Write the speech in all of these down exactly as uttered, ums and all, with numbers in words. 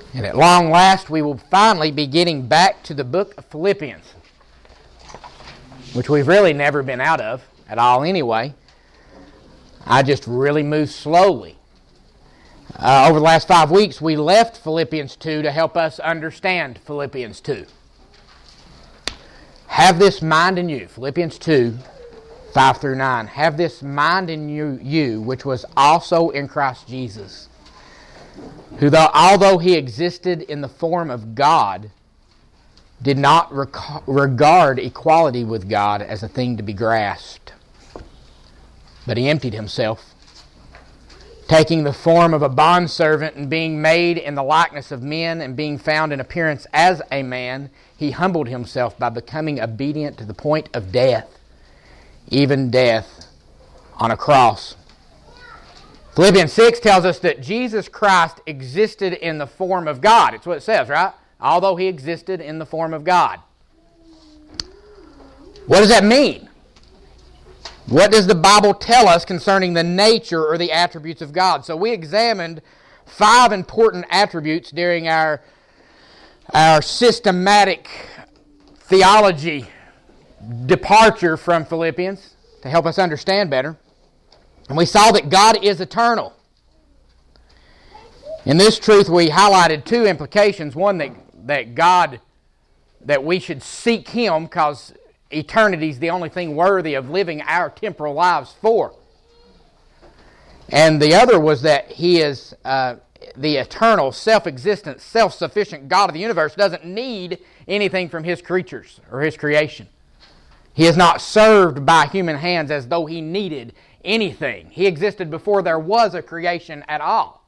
And at long last, we will finally be getting back to the book of Philippians, which we've really never been out of at all anyway. I just really moved slowly. Uh, over the last five weeks, we left Philippians two to help us understand Philippians two. Have this mind in you, Philippians two, five through nine. Have this mind in you, you which was also in Christ Jesus, who, though, although he existed in the form of God, did not rec- regard equality with God as a thing to be grasped. But he emptied himself, taking the form of a bondservant and being made in the likeness of men and being found in appearance as a man, he humbled himself by becoming obedient to the point of death, even death on a cross. Philippians six tells us that Jesus Christ existed in the form of God. It's what it says, right? Although he existed in the form of God. What does that mean? What does the Bible tell us concerning the nature or the attributes of God? So we examined five important attributes during our, our systematic theology departure from Philippians to help us understand better. And we saw that God is eternal. In this truth, we highlighted two implications. One, that, that God, that we should seek Him because eternity is the only thing worthy of living our temporal lives for. And the other was that He is uh, the eternal, self-existent, self-sufficient God of the universe, doesn't need anything from His creatures or His creation. He is not served by human hands as though He needed anything. He existed before there was a creation at all.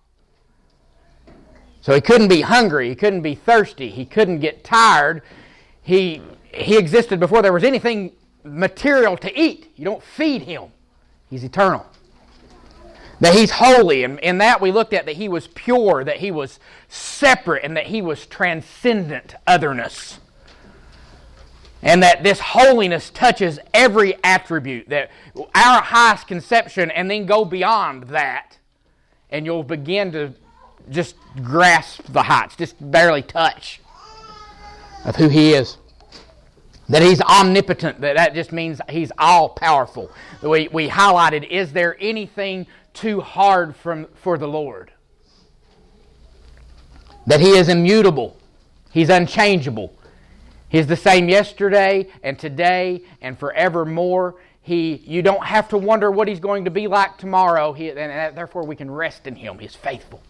So He couldn't be hungry. He couldn't be thirsty. He couldn't get tired. He, he existed before there was anything material to eat. You don't feed Him. He's eternal. That He's holy. And in that we looked at that He was pure, that He was separate, and that He was transcendent otherness. And that this holiness touches every attribute, that our highest conception, and then go beyond that, and you'll begin to just grasp the heights, just barely touch of who He is. That He's omnipotent, that that just means He's all-powerful. We, we highlighted, is there anything too hard from, for the Lord? That He is immutable, He's unchangeable. He's the same yesterday and today and forevermore. He, you don't have to wonder what He's going to be like tomorrow. He, and therefore we can rest in Him. He's faithful.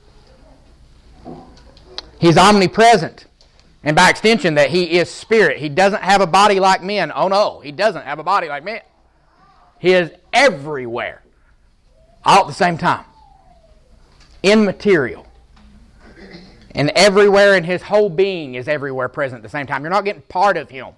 He's omnipresent. And by extension that He is spirit. He doesn't have a body like men. Oh no, He doesn't have a body like men. He is everywhere. All at the same time. Immaterial. And everywhere in His whole being is everywhere present at the same time. You're not getting part of Him.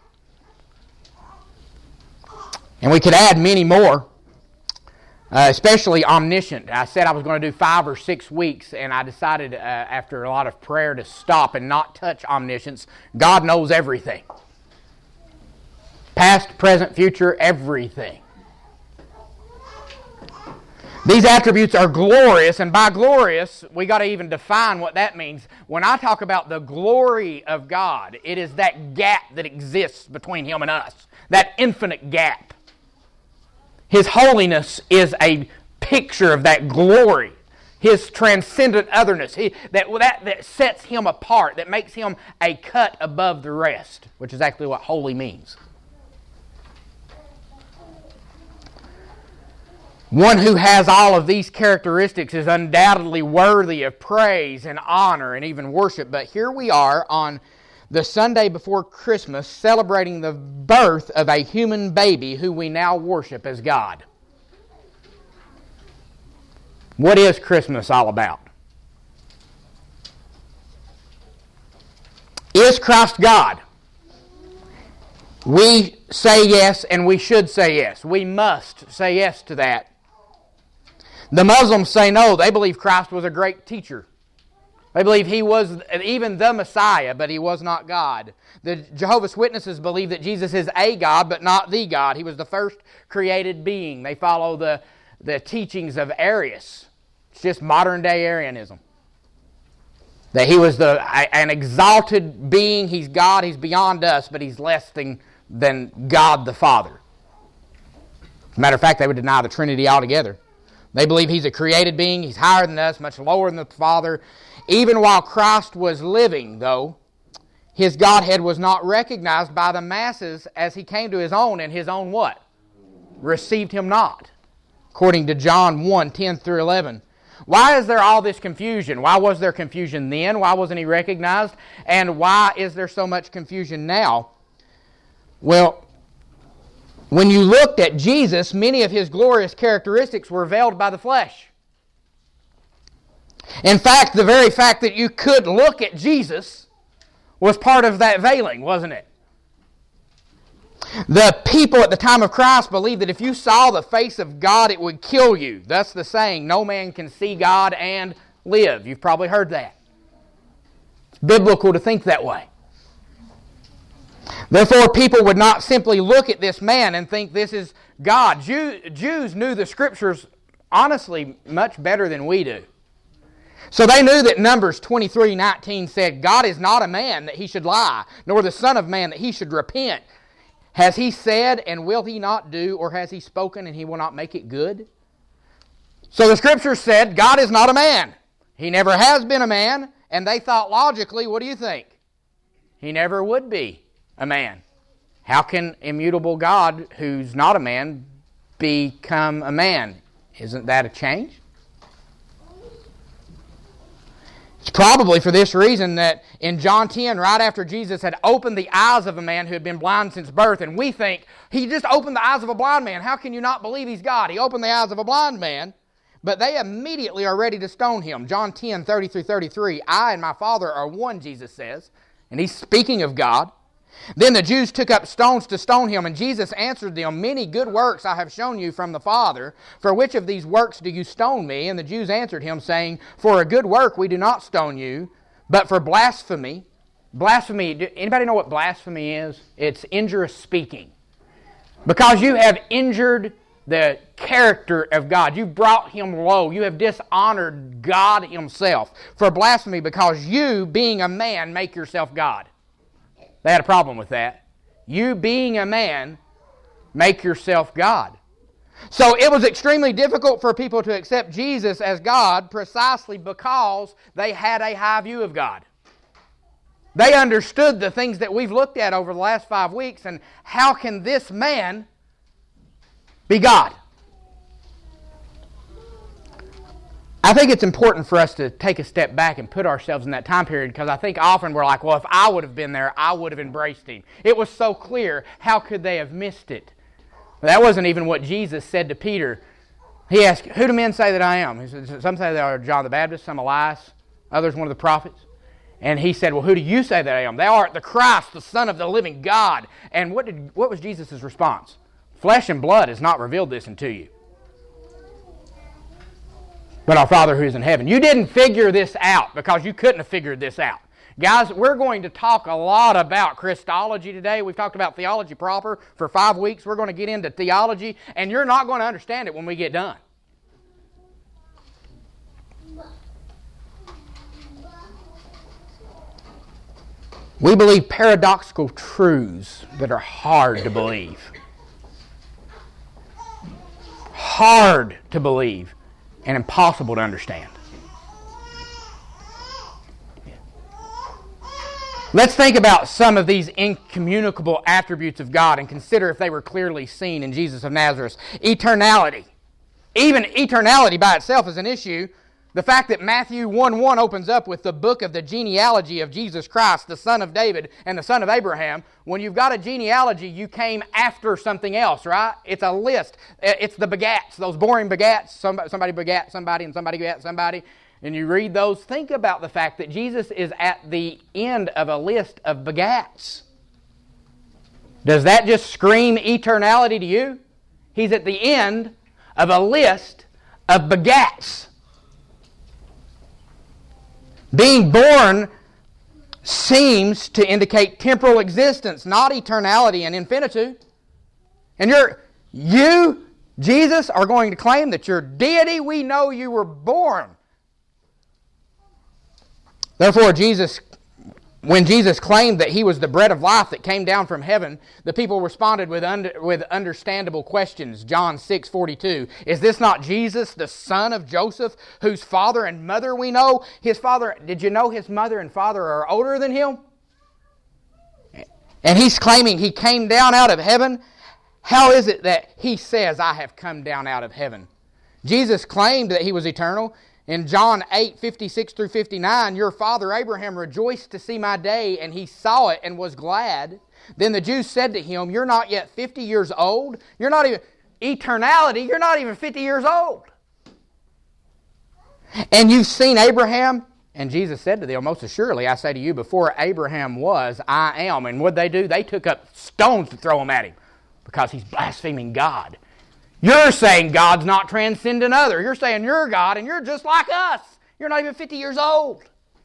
And we could add many more, uh, especially omniscient. I said I was going to do five or six weeks, and I decided uh, after a lot of prayer to stop and not touch omniscience. God knows everything. Past, present, future, everything. These attributes are glorious, and by glorious, we got to even define what that means. When I talk about the glory of God, it is that gap that exists between Him and us. That infinite gap. His holiness is a picture of that glory. His transcendent otherness. He, that, that, that sets Him apart, that makes Him a cut above the rest, which is actually what holy means. One who has all of these characteristics is undoubtedly worthy of praise and honor and even worship. But here we are on the Sunday before Christmas celebrating the birth of a human baby who we now worship as God. What is Christmas all about? Is Christ God? We say yes, and we should say yes. We must say yes to that. The Muslims say no. They believe Christ was a great teacher. They believe He was even the Messiah, but He was not God. The Jehovah's Witnesses believe that Jesus is a God, but not the God. He was the first created being. They follow the, the teachings of Arius. It's just modern day Arianism. That he was the an exalted being. He's God. He's beyond us, but he's less than, than God the Father. As a matter of fact, they would deny the Trinity altogether. They believe he's a created being. He's higher than us, much lower than the Father. Even while Christ was living, though, his Godhead was not recognized by the masses as he came to his own, and his own what? Received him not. According to John one, ten through eleven. Why is there all this confusion? Why was there confusion then? Why wasn't he recognized? And why is there so much confusion now? Well, when you looked at Jesus, many of his glorious characteristics were veiled by the flesh. In fact, the very fact that you could look at Jesus was part of that veiling, wasn't it? The people at the time of Christ believed that if you saw the face of God, it would kill you. Thus the saying, no man can see God and live. You've probably heard that. It's biblical to think that way. Therefore, people would not simply look at this man and think this is God. Jew, Jews knew the Scriptures, honestly, much better than we do. So they knew that Numbers twenty-three nineteen said, God is not a man that he should lie, nor the Son of Man that he should repent. Has he said, and will he not do, or has he spoken, and he will not make it good? So the Scriptures said, God is not a man. He never has been a man, and they thought logically, what do you think? He never would be a man. How can immutable God, who's not a man, become a man? Isn't that a change? It's probably for this reason that in John ten, right after Jesus had opened the eyes of a man who had been blind since birth, and we think, he just opened the eyes of a blind man. How can you not believe he's God? He opened the eyes of a blind man, but they immediately are ready to stone him. John ten, thirty through thirty-three, I and my Father are one, Jesus says, and he's speaking of God. Then the Jews took up stones to stone him, and Jesus answered them, many good works I have shown you from the Father. For which of these works do you stone me? And the Jews answered him, saying, for a good work we do not stone you, but for blasphemy. Blasphemy, anybody know what blasphemy is? It's injurious speaking. Because you have injured the character of God. You brought him low. You have dishonored God himself. For blasphemy, because you, being a man, make yourself God. They had a problem with that. You, being a man, make yourself God. So it was extremely difficult for people to accept Jesus as God precisely because they had a high view of God. They understood the things that we've looked at over the last five weeks, and how can this man be God? I think it's important for us to take a step back and put ourselves in that time period, because I think often we're like, well, if I would have been there, I would have embraced him. It was so clear. How could they have missed it? But that wasn't even what Jesus said to Peter. He asked, who do men say that I am? He said, some say that are John the Baptist, some Elias, others one of the prophets. And he said, well, who do you say that I am? Thou art the Christ, the Son of the living God. And what did what was Jesus' response? Flesh and blood has not revealed this unto you, but our Father who is in heaven. You didn't figure this out because you couldn't have figured this out. Guys, we're going to talk a lot about Christology today. We've talked about theology proper for five weeks. We're going to get into theology, and you're not going to understand it when we get done. We believe paradoxical truths that are hard to believe. Hard to believe. And impossible to understand. Let's think about some of these incommunicable attributes of God and consider if they were clearly seen in Jesus of Nazareth. Eternality. Even eternality by itself is an issue. The fact that Matthew one one opens up with the book of the genealogy of Jesus Christ, the son of David and the son of Abraham. When you've got a genealogy, you came after something else, right? It's a list. It's the begats, those boring begats. Somebody, somebody begat somebody and somebody begat somebody. And you read those. Think about the fact that Jesus is at the end of a list of begats. Does that just scream eternality to you? He's at the end of a list of begats. Being born seems to indicate temporal existence, not eternality and infinitude. And you're, you, Jesus, are going to claim that your deity, we know you were born. Therefore, Jesus, when Jesus claimed that he was the bread of life that came down from heaven, the people responded with under, with understandable questions. John six forty-two. Is this not Jesus, the son of Joseph, whose father and mother we know? His father, did you know his mother and father are older than him? And he's claiming he came down out of heaven. How is it that he says, I have come down out of heaven? Jesus claimed that he was eternal. In John eight fifty-six through fifty-nine, your father Abraham rejoiced to see my day, and he saw it and was glad. Then the Jews said to him, you're not yet fifty years old. You're not even, eternality, you're not even fifty years old. And you've seen Abraham? And Jesus said to them, most assuredly, I say to you, before Abraham was, I am. And what did they do? They took up stones to throw him at him because he's blaspheming God. You're saying God's not transcendent other. You're saying you're God and you're just like us. You're not even fifty years old.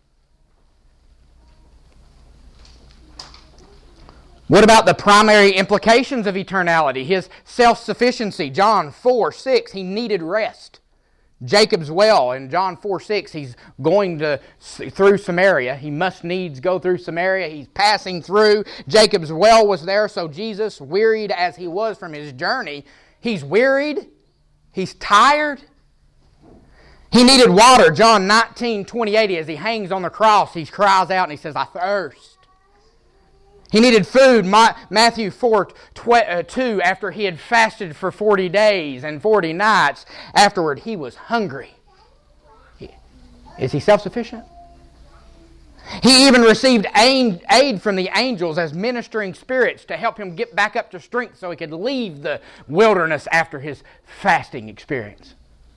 What about the primary implications of eternality? His self-sufficiency. John four six, he needed rest. Jacob's well in John four six, he's going to through Samaria. He must needs go through Samaria. He's passing through. Jacob's well was there, so Jesus, wearied as he was from his journey, he's wearied. He's tired. He needed water. John nineteen twenty-eight, as he hangs on the cross, he cries out and he says, I thirst. He needed food. Matthew four two, after he had fasted for forty days and forty nights, afterward he was hungry. Is he self-sufficient? He even received aid from the angels as ministering spirits to help him get back up to strength so he could leave the wilderness after his fasting experience.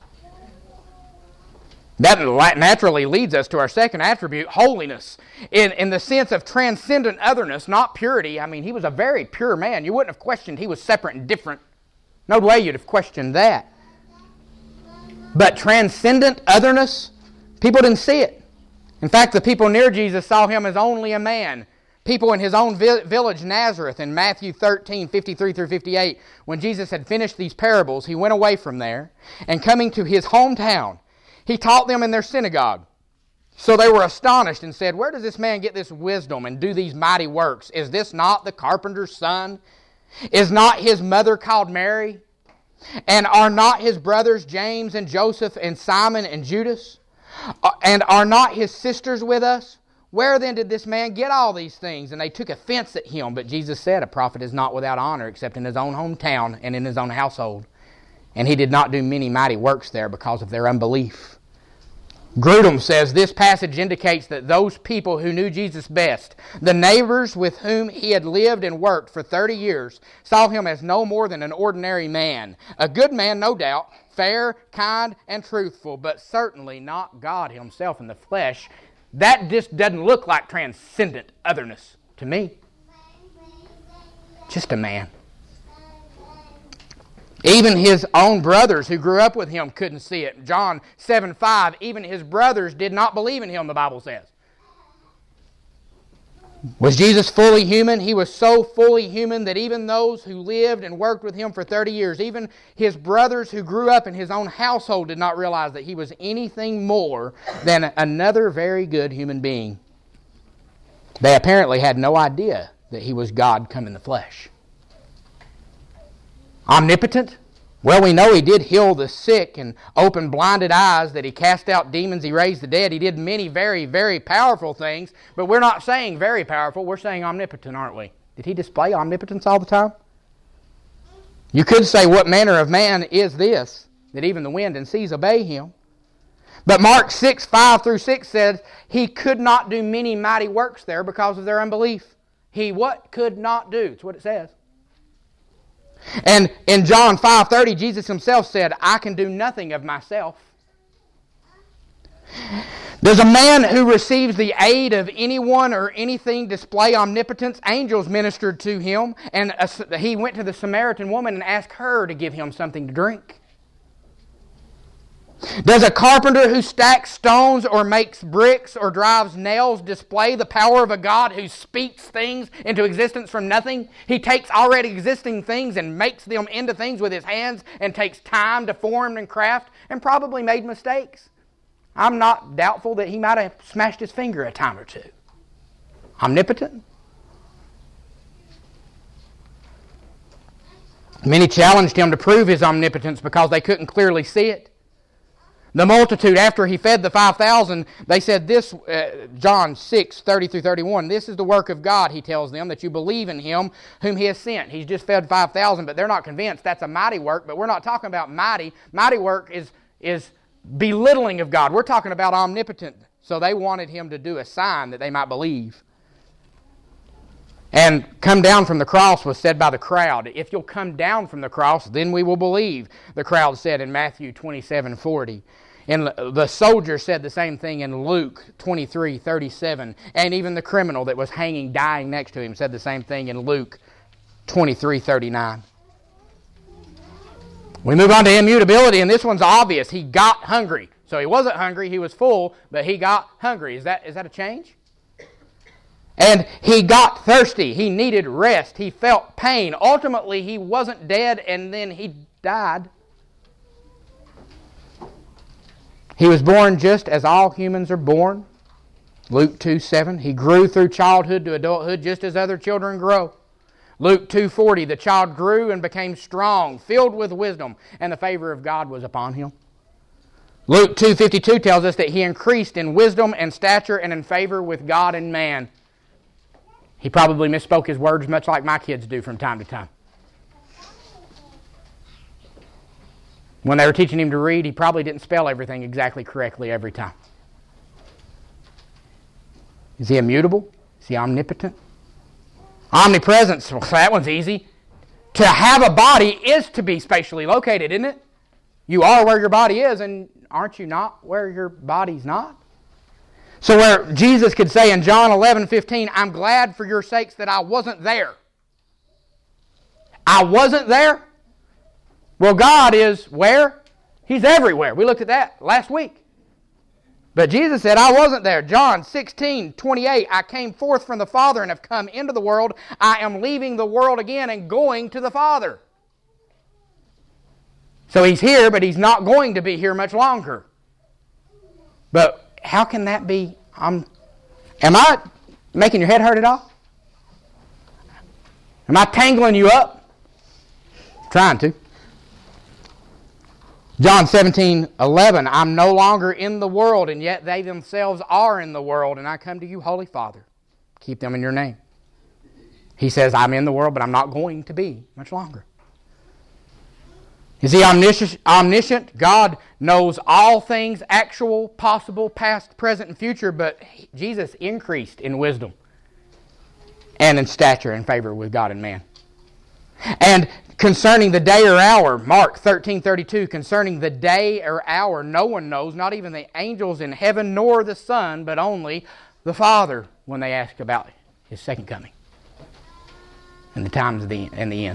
That naturally leads us to our second attribute, holiness. In, in the sense of transcendent otherness, not purity. I mean, he was a very pure man. You wouldn't have questioned he was separate and different. No way you'd have questioned that. But transcendent otherness, people didn't see it. In fact, the people near Jesus saw him as only a man. People in his own village, Nazareth, in Matthew thirteen fifty-three through fifty-eight, when Jesus had finished these parables, he went away from there, and coming to his hometown, he taught them in their synagogue. So they were astonished and said, where does this man get this wisdom and do these mighty works? Is this not the carpenter's son? Is not his mother called Mary? And are not his brothers James and Joseph and Simon and Judas? And are not his sisters with us? Where then did this man get all these things? And they took offense at him. But Jesus said, a prophet is not without honor except in his own hometown and in his own household. And he did not do many mighty works there because of their unbelief. Grudem says this passage indicates that those people who knew Jesus best, the neighbors with whom he had lived and worked for thirty years, saw him as no more than an ordinary man. A good man, no doubt, fair, kind, and truthful, but certainly not God himself in the flesh. That just doesn't look like transcendent otherness to me. Just a man. Even his own brothers who grew up with him couldn't see it. John seven five, even his brothers did not believe in him, the Bible says. Was Jesus fully human? He was so fully human that even those who lived and worked with him for thirty years, even his brothers who grew up in his own household, did not realize that he was anything more than another very good human being. They apparently had no idea that he was God come in the flesh. Omnipotent? Well, we know he did heal the sick and open blinded eyes, that he cast out demons, he raised the dead. He did many very, very powerful things, but we're not saying very powerful, we're saying omnipotent, aren't we? Did he display omnipotence all the time? You could say, what manner of man is this, that even the wind and seas obey him? But Mark six, five through six says, he could not do many mighty works there because of their unbelief. He what could not do? That's what it says. And in John five thirty, Jesus himself said, I can do nothing of myself. Does a man who receives the aid of anyone or anything display omnipotence? Angels ministered to him, and he went to the Samaritan woman and asked her to give him something to drink. Does a carpenter who stacks stones or makes bricks or drives nails display the power of a God who speaks things into existence from nothing? He takes already existing things and makes them into things with his hands and takes time to form and craft and probably made mistakes. I'm not doubtful that he might have smashed his finger a time or two. Omnipotent? Many challenged him to prove his omnipotence because they couldn't clearly see it. The multitude, after he fed the five thousand, they said this, uh, John six, thirty through thirty-one, this is the work of God, he tells them, that you believe in him whom he has sent. He's just fed five thousand, but they're not convinced. That's a mighty work, but we're not talking about mighty. Mighty work is, is belittling of God. We're talking about omnipotent. So they wanted him to do a sign that they might believe. And come down from the cross was said by the crowd. If you'll come down from the cross, then we will believe, the crowd said in Matthew twenty-seven forty. And the soldier said the same thing in Luke twenty-three thirty-seven. And even the criminal that was hanging, dying next to him, said the same thing in Luke twenty-three thirty-nine. We move on to immutability, and this one's obvious. He got hungry. So he wasn't hungry, he was full, but he got hungry. Is that, is that a change? And he got thirsty. He needed rest. He felt pain. Ultimately, he wasn't dead and then he died. He was born just as all humans are born. Luke two seven. He grew through childhood to adulthood just as other children grow. Luke two forty. The child grew and became strong, filled with wisdom, and the favor of God was upon him. Luke two fifty-two tells us that he increased in wisdom and stature and in favor with God and man. He probably misspoke his words much like my kids do from time to time. When they were teaching him to read, he probably didn't spell everything exactly correctly every time. Is he immutable? Is he omnipotent? Omnipresence, well, that one's easy. To have a body is to be spatially located, isn't it? You are where your body is, and aren't you not where your body's not? So where Jesus could say in John eleven fifteen, I'm glad for your sakes that I wasn't there. I wasn't there? Well, God is where? He's everywhere. We looked at that last week. But Jesus said, I wasn't there. John sixteen twenty-eight, I came forth from the Father and have come into the world. I am leaving the world again and going to the Father. So he's here, but he's not going to be here much longer. But how can that be? Um, am I making your head hurt at all? Am I tangling you up? Trying to. John seventeen eleven, I'm no longer in the world, and yet they themselves are in the world, and I come to you, Holy Father. Keep them in your name. He says, I'm in the world, but I'm not going to be much longer. Is he omniscient? omniscient? God knows all things, actual, possible, past, present, and future, but Jesus increased in wisdom and in stature and favor with God and man. And concerning the day or hour, Mark thirteen thirty-two, concerning the day or hour, no one knows, not even the angels in heaven, nor the Son, but only the Father, when they ask about His second coming and the times of the, and the end.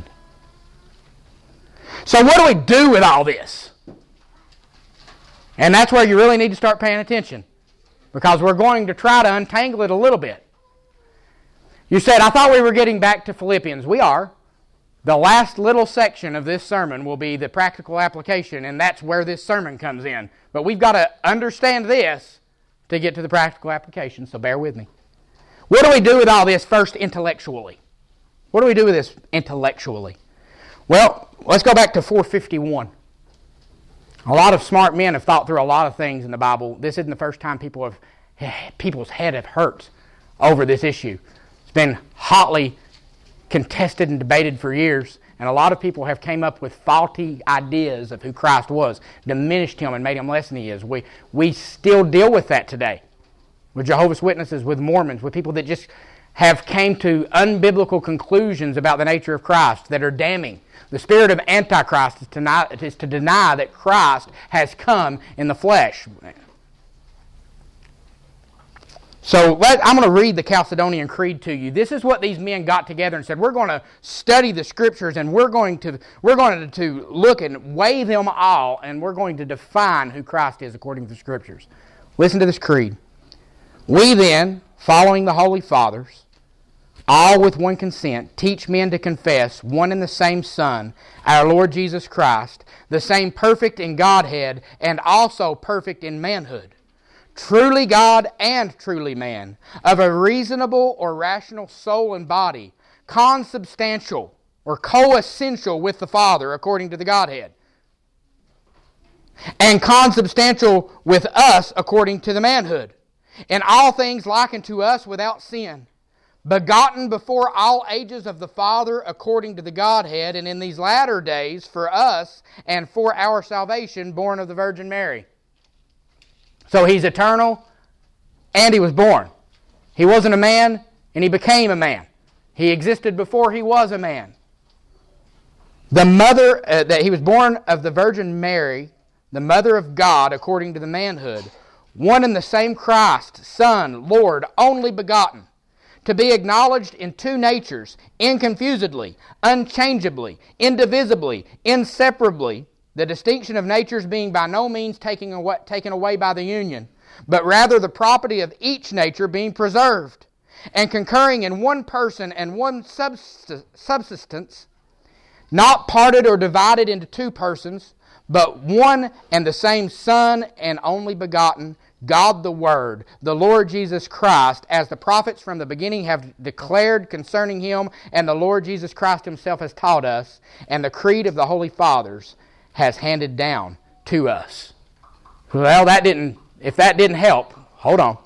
So what do we do with all this? And that's where you really need to start paying attention, because we're going to try to untangle it a little bit. You said, I thought we were getting back to Philippians. We are. The last little section of this sermon will be the practical application, and that's where this sermon comes in. But we've got to understand this to get to the practical application, so bear with me. What do we do with all this first intellectually? What do we do with this intellectually? Well, let's go back to four fifty-one. A lot of smart men have thought through a lot of things in the Bible. This isn't the first time people have people's head have hurt over this issue. It's been hotly contested and debated for years, and a lot of people have came up with faulty ideas of who Christ was, diminished Him and made Him less than He is. We, we still deal with that today, with Jehovah's Witnesses, with Mormons, with people that just have came to unbiblical conclusions about the nature of Christ that are damning. The spirit of Antichrist is to deny, is to deny that Christ has come in the flesh. So let, I'm going to read the Chalcedonian Creed to you. This is what these men got together and said, we're going to study the Scriptures, and we're going to we're going to, to look and weigh them all, and we're going to define who Christ is according to the Scriptures. Listen to this creed. We then, following the Holy Fathers, all with one consent, teach men to confess one and the same Son, our Lord Jesus Christ, the same perfect in Godhead and also perfect in manhood, truly God and truly man, of a reasonable or rational soul and body, consubstantial or coessential with the Father according to the Godhead, and consubstantial with us according to the manhood, in all things like unto us without sin, begotten before all ages of the Father according to the Godhead, and in these latter days for us and for our salvation born of the Virgin Mary. So He's eternal and He was born. He wasn't a man and He became a man. He existed before He was a man. The mother, uh, that He was born of the Virgin Mary, the mother of God according to the manhood, one and the same Christ, Son, Lord, only begotten, to be acknowledged in two natures, inconfusedly, unchangeably, indivisibly, inseparably, the distinction of natures being by no means taken away, taken away by the union, but rather the property of each nature being preserved, and concurring in one person and one subsistence, not parted or divided into two persons, but one and the same Son and only begotten, God the Word, the Lord Jesus Christ, as the prophets from the beginning have declared concerning Him, and the Lord Jesus Christ Himself has taught us, and the creed of the Holy Fathers has handed down to us. Well, that didn't, if that didn't help, hold on.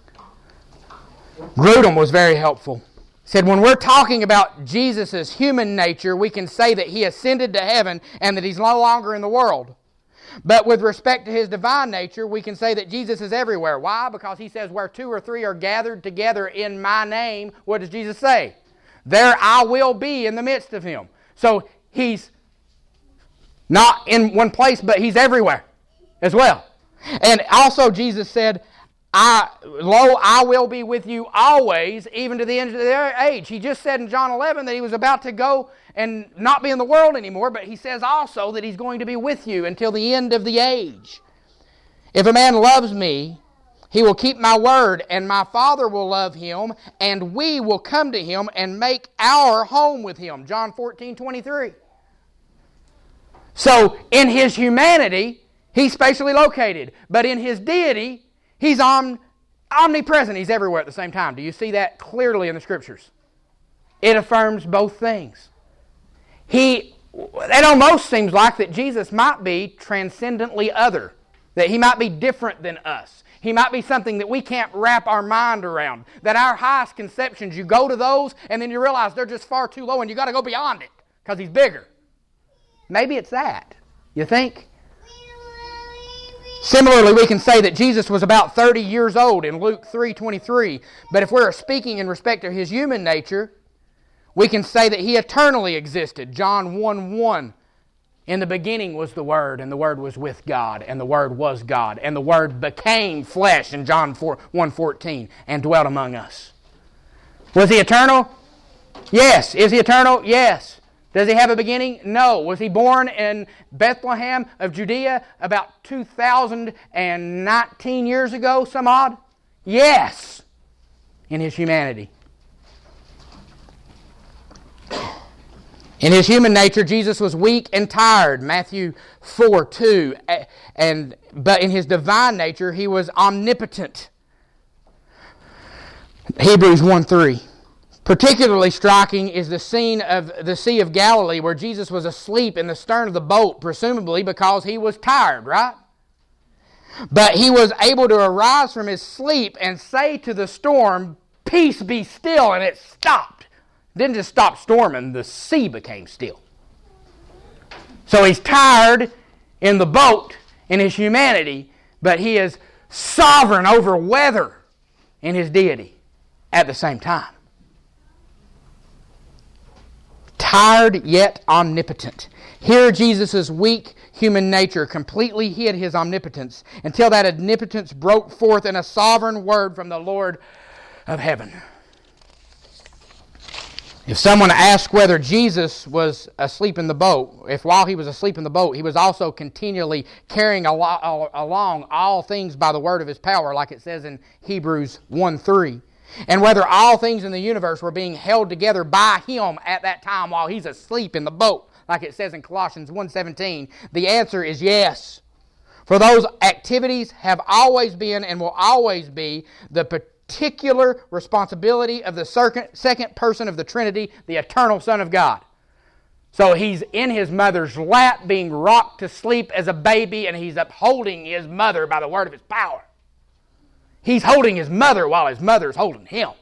Grudem was very helpful. He said, when we're talking about Jesus' human nature, we can say that He ascended to heaven and that He's no longer in the world. But with respect to His divine nature, we can say that Jesus is everywhere. Why? Because He says, where two or three are gathered together in My name, what does Jesus say? There I will be in the midst of Him. So He's not in one place, but He's everywhere as well. And also Jesus said, I, lo, I will be with you always, even to the end of their age. He just said in John eleven that He was about to go and not be in the world anymore, but He says also that He's going to be with you until the end of the age. If a man loves Me, he will keep My word, and My Father will love him, and we will come to him and make our home with him. John fourteen twenty-three. So, in His humanity, He's spatially located, but in His deity, He's om- omnipresent. He's everywhere at the same time. Do you see that clearly in the Scriptures? It affirms both things. He, it almost seems like that Jesus might be transcendently other, that He might be different than us. He might be something that we can't wrap our mind around, that our highest conceptions, you go to those and then you realize they're just far too low and you got to go beyond it because He's bigger. Maybe it's that. You think? Similarly, we can say that Jesus was about thirty years old in Luke three twenty-three. But if we're speaking in respect to His human nature, we can say that He eternally existed. John one one. In the beginning was the Word, and the Word was with God, and the Word was God, and the Word became flesh in John one fourteen and dwelt among us. Was He eternal? Yes. Is He eternal? Yes. Does He have a beginning? No. Was He born in Bethlehem of Judea about two thousand nineteen years ago, some odd? Yes. In His humanity. In His human nature, Jesus was weak and tired, Matthew four two. And, but in His divine nature, He was omnipotent, Hebrews one three. Particularly striking is the scene of the Sea of Galilee where Jesus was asleep in the stern of the boat, presumably because He was tired, right? But He was able to arise from His sleep and say to the storm, "Peace, be still," and it stopped. It didn't just stop storming, the sea became still. So He's tired in the boat in His humanity, but He is sovereign over weather in His deity at the same time. Tired yet omnipotent. Here Jesus' weak human nature completely hid His omnipotence until that omnipotence broke forth in a sovereign word from the Lord of heaven. If someone asked whether Jesus was asleep in the boat, if while He was asleep in the boat, He was also continually carrying along all things by the word of His power, like it says in Hebrews one three, and whether all things in the universe were being held together by Him at that time while He's asleep in the boat, like it says in Colossians one seventeen, the answer is yes. For those activities have always been and will always be the particular responsibility of the second person of the Trinity, the eternal Son of God. So he's in his mother's lap being rocked to sleep as a baby, and he's upholding his mother by the word of his power. He's holding his mother while his mother's holding him.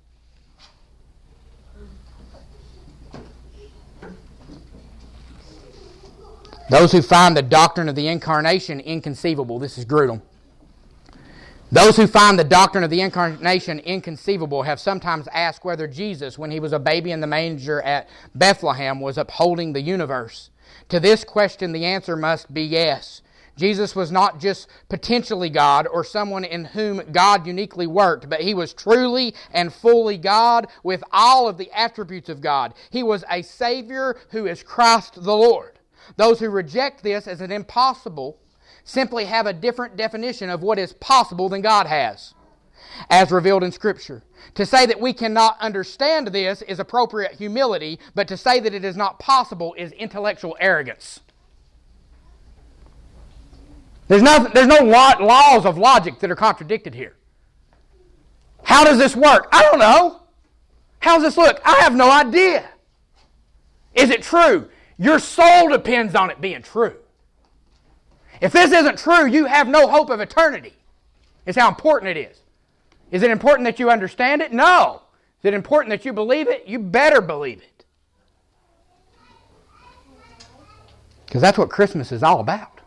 Those who find the doctrine of the incarnation inconceivable, this is Grudem. Those who find the doctrine of the incarnation inconceivable have sometimes asked whether Jesus, when he was a baby in the manger at Bethlehem, was upholding the universe. To this question, the answer must be yes. Jesus was not just potentially God or someone in whom God uniquely worked, but he was truly and fully God with all of the attributes of God. He was a Savior who is Christ the Lord. Those who reject this as an impossible simply have a different definition of what is possible than God has, as revealed in Scripture. To say that we cannot understand this is appropriate humility, but to say that it is not possible is intellectual arrogance. There's no, there's no laws of logic that are contradicted here. How does this work? I don't know. How does this look? I have no idea. Is it true? Your soul depends on it being true. If this isn't true, you have no hope of eternity. It's how important it is. Is it important that you understand it? No. Is it important that you believe it? You better believe it. Because that's what Christmas is all about.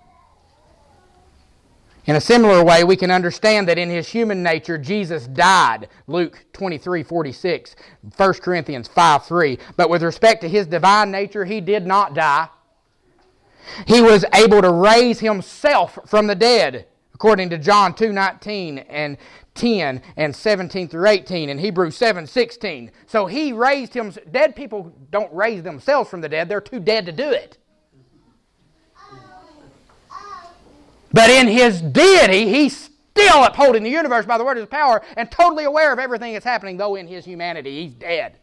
In a similar way, we can understand that in his human nature, Jesus died. Luke twenty-three forty-six, First Corinthians five three. But with respect to his divine nature, he did not die. He was able to raise himself from the dead, according to John two nineteen and ten and seventeen through eighteen, and Hebrews seven sixteen. So he raised him. Dead people don't raise themselves from the dead. They're too dead to do it. But in his deity, he's still upholding the universe by the word of his power and totally aware of everything that's happening, though in his humanity, he's dead.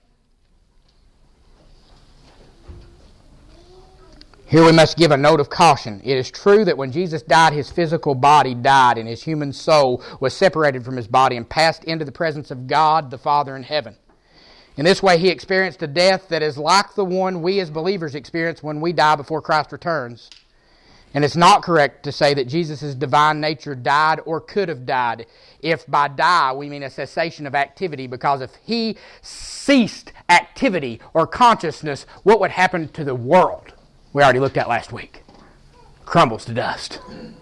Here we must give a note of caution. It is true that when Jesus died, his physical body died and his human soul was separated from his body and passed into the presence of God the Father in heaven. In this way, he experienced a death that is like the one we as believers experience when we die before Christ returns. And it's not correct to say that Jesus' divine nature died or could have died. If by die we mean a cessation of activity, because if he ceased activity or consciousness, what would happen to the world? We already looked at last week. Crumbles to dust.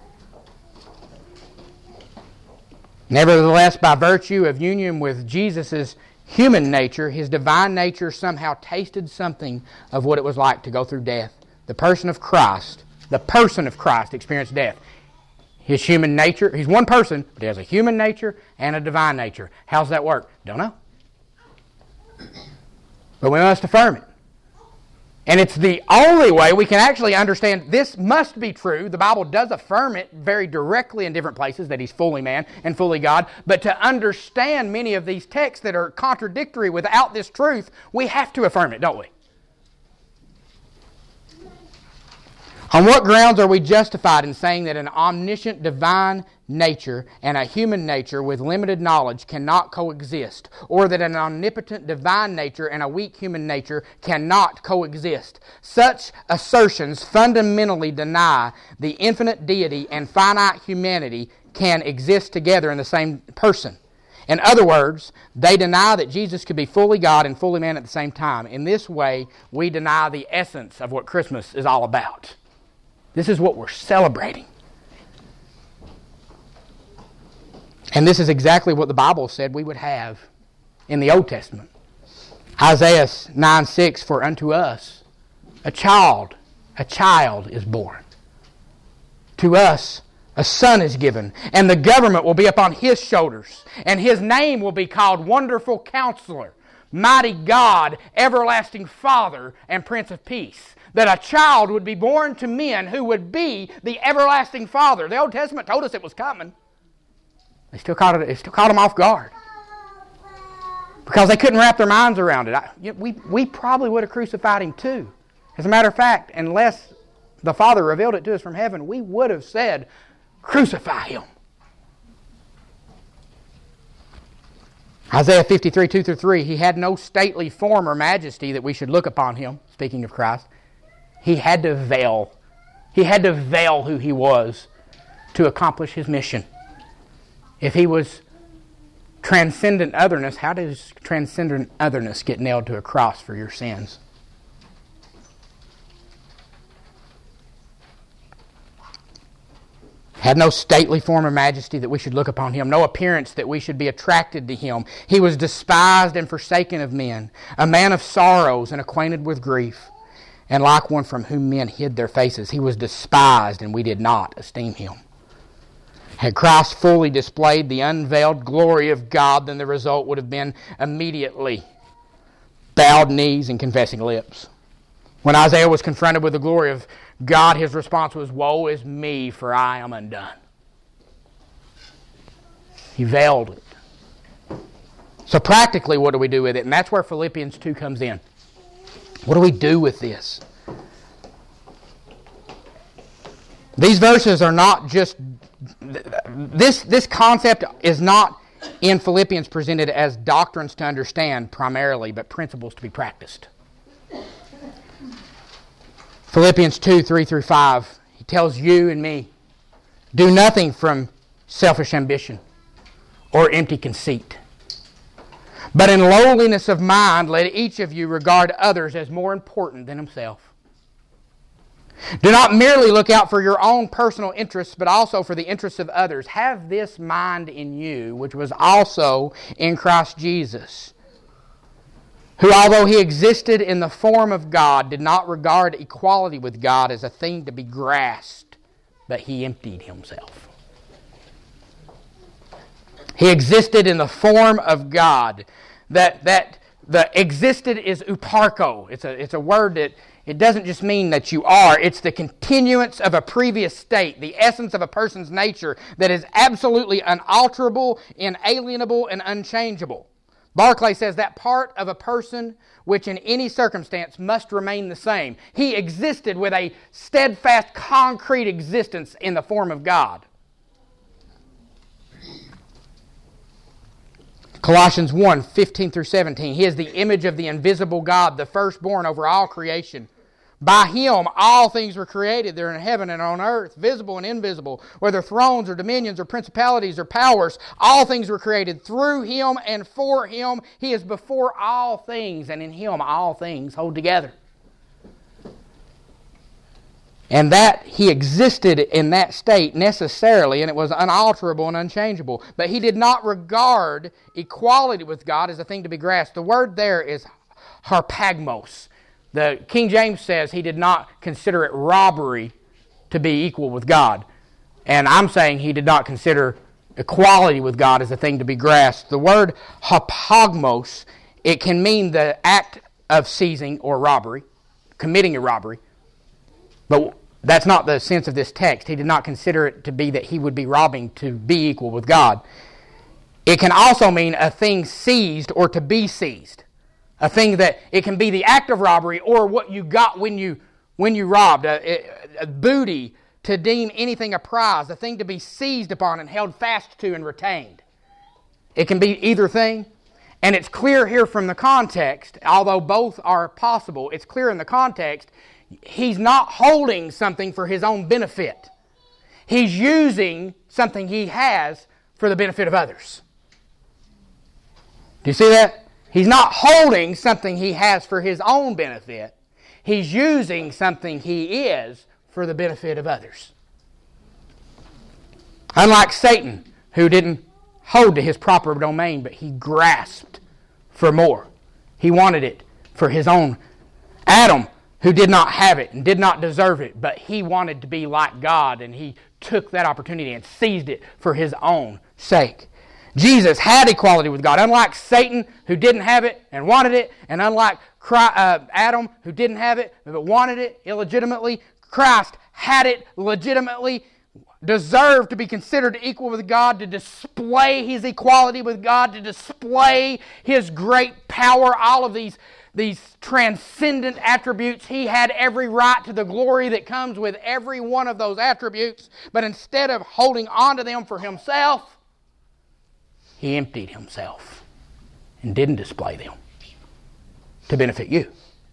Nevertheless, by virtue of union with Jesus' human nature, his divine nature somehow tasted something of what it was like to go through death. The person of Christ, the person of Christ experienced death. His human nature, he's one person, but he has a human nature and a divine nature. How's that work? Don't know. But we must affirm it. And it's the only way we can actually understand this must be true. The Bible does affirm it very directly in different places, that he's fully man and fully God. But to understand many of these texts that are contradictory without this truth, we have to affirm it, don't we? On what grounds are we justified in saying that an omniscient divine nature and a human nature with limited knowledge cannot coexist, or that an omnipotent divine nature and a weak human nature cannot coexist? Such assertions fundamentally deny the infinite deity and finite humanity can exist together in the same person. In other words, they deny that Jesus could be fully God and fully man at the same time. In this way, we deny the essence of what Christmas is all about. This is what we're celebrating. And this is exactly what the Bible said we would have in the Old Testament. Isaiah nine six, for unto us a child, a child is born. To us a son is given, and the government will be upon his shoulders, and his name will be called Wonderful Counselor, Mighty God, Everlasting Father, and Prince of Peace. That a child would be born to men who would be the everlasting Father. The Old Testament told us it was coming. They still caught it. They still caught them off guard because they couldn't wrap their minds around it. I, we we probably would have crucified him too. As a matter of fact, unless the Father revealed it to us from heaven, we would have said, Crucify him. Isaiah fifty-three, two through three, he had no stately form or majesty that we should look upon him, speaking of Christ. He had to veil. He had to veil who he was to accomplish his mission. If he was transcendent otherness, how does transcendent otherness get nailed to a cross for your sins? Had no stately form or majesty that we should look upon him, no appearance that we should be attracted to him. He was despised and forsaken of men, a man of sorrows and acquainted with grief, and like one from whom men hid their faces. He was despised, and we did not esteem him. Had Christ fully displayed the unveiled glory of God, then the result would have been immediately bowed knees and confessing lips. When Isaiah was confronted with the glory of God, his response was, "Woe is me, for I am undone." He veiled it. So practically, what do we do with it? And that's where Philippians two comes in. What do we do with this? These verses are not just... This, this concept is not in Philippians presented as doctrines to understand primarily, but principles to be practiced. Philippians two, three through five, he tells you and me, do nothing from selfish ambition or empty conceit. But in lowliness of mind, let each of you regard others as more important than himself. Do not merely look out for your own personal interests, but also for the interests of others. Have this mind in you, which was also in Christ Jesus, who, although he existed in the form of God, did not regard equality with God as a thing to be grasped, but he emptied himself. He existed in the form of God. That that the existed is uparko. It's a it's a word that it doesn't just mean that you are. It's the continuance of a previous state, the essence of a person's nature that is absolutely unalterable, inalienable, and unchangeable. Barclay says that part of a person which in any circumstance must remain the same. He existed with a steadfast, concrete existence in the form of God. Colossians one, fifteen through seventeen. He is the image of the invisible God, the firstborn over all creation. By him all things were created. They're in heaven and on earth, visible and invisible, whether thrones or dominions or principalities or powers. All things were created through him and for him. He is before all things, and in him all things hold together. And that he existed in that state necessarily, and it was unalterable and unchangeable. But he did not regard equality with God as a thing to be grasped. The word there is harpagmos. The King James says he did not consider it robbery to be equal with God. And I'm saying he did not consider equality with God as a thing to be grasped. The word harpagmos, it can mean the act of seizing or robbery, committing a robbery. But that's not the sense of this text. He did not consider it to be that he would be robbing to be equal with God. It can also mean a thing seized or to be seized. A thing that it can be the act of robbery or what you got when you when you robbed. A, a booty, to deem anything a prize, a thing to be seized upon and held fast to and retained. It can be either thing. And it's clear here from the context, although both are possible, it's clear in the context, he's not holding something for his own benefit. He's using something he has for the benefit of others. Do you see that? He's not holding something he has for his own benefit. He's using something he is for the benefit of others. Unlike Satan, who didn't hold to his proper domain, but he grasped for more. He wanted it for his own. Adam, who did not have it and did not deserve it, but he wanted to be like God, and he took that opportunity and seized it for his own sake. Jesus had equality with God, unlike Satan, who didn't have it and wanted it, and unlike Adam, who didn't have it but wanted it illegitimately. Christ had it legitimately, deserve to be considered equal with God, to display His equality with God, to display His great power, all of these, these transcendent attributes. He had every right to the glory that comes with every one of those attributes, but instead of holding on to them for Himself, He emptied Himself and didn't display them to benefit you.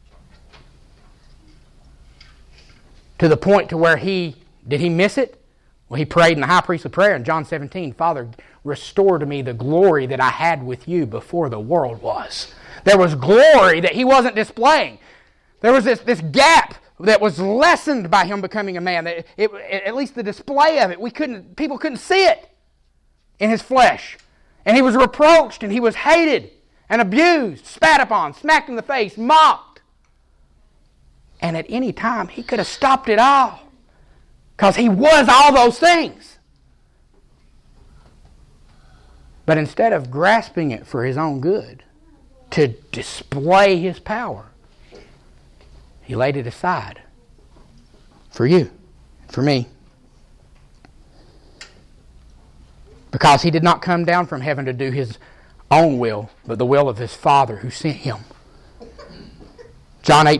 To the point to where He, did He miss it? Well, He prayed in the high priestly prayer in John seventeen, Father, restore to me the glory that I had with you before the world was. There was glory that He wasn't displaying. There was this, this gap that was lessened by Him becoming a man. It, it, at least the display of it, we couldn't, people couldn't see it in His flesh. And He was reproached and He was hated and abused, spat upon, smacked in the face, mocked. And at any time, He could have stopped it all. Because He was all those things. But instead of grasping it for His own good, to display His power, He laid it aside for you, for me. Because He did not come down from heaven to do His own will, but the will of His Father who sent Him. John eight